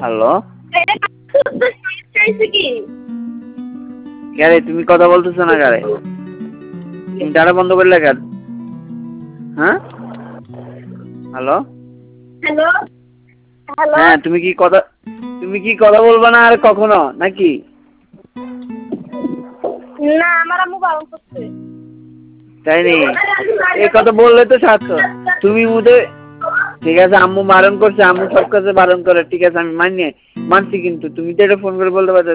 hello কে রে তুমি কথা বলতেছো না কারে তুমি ডাটা বন্ধ করলে কেন হ্যাঁ হ্যালো হ্যালো হ্যালো হ্যাঁ তুমি কি কথা বলবা না আর কখনো নাকি না আমার আম্মু বারণ করছে তাই নি এই কথা বললে তো সার্থক তুমি মুদে ঠিক আছে আম্মু বারণ করছে আম্মু সব কাছে বারণ করে ঠিক আছে আমি মানছি কিন্তু তুমি তো এটা ফোন করে বলতে পারছো